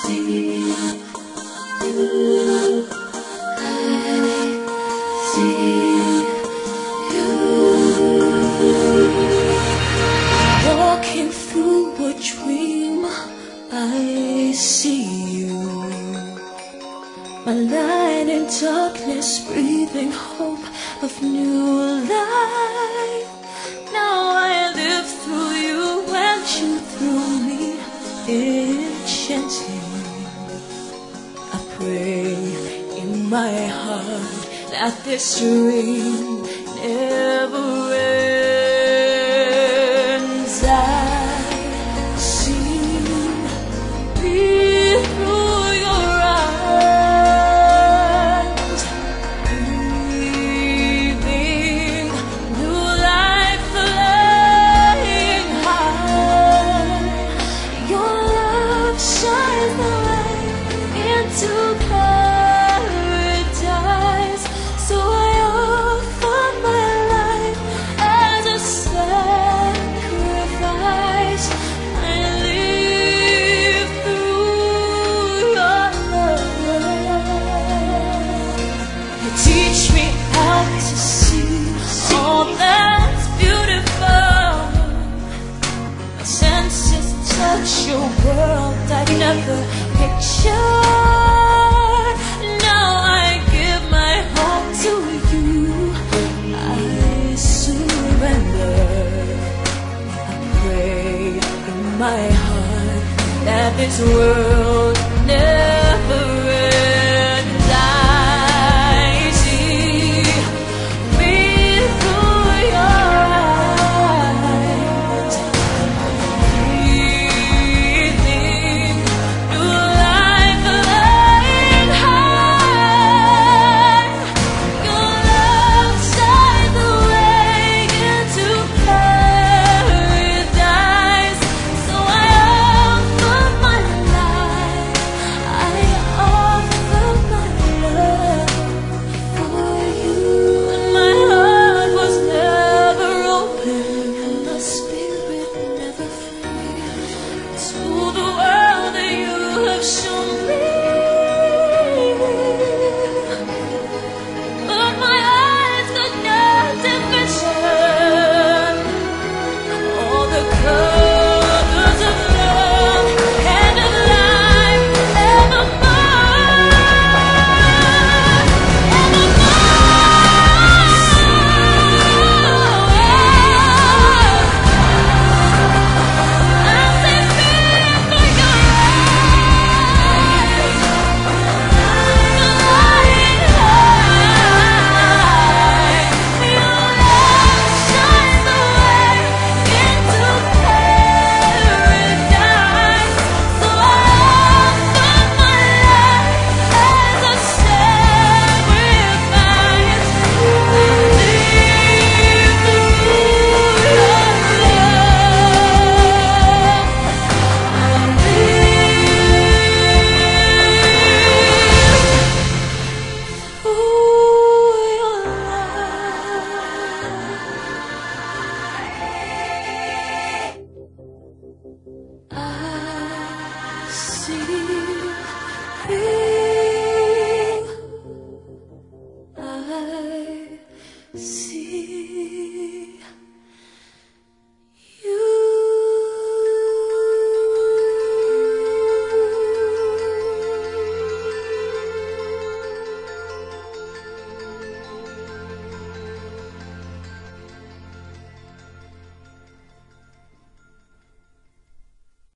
Walking through a dream, I see you. My light in darkness, breathing hope of new life. Now I live through you and you through me, enchanting. I pray in my heart that this dream never ends. I see me through your eyes, breathing new life, flying high. Your love shines the light into paradise. So I offer my life as a sacrifice. I live through your love. You teach me how to see all that's beautiful. My senses touch your world I never pictured. Now I give my heart to you. I surrender. I pray in my heart that this world never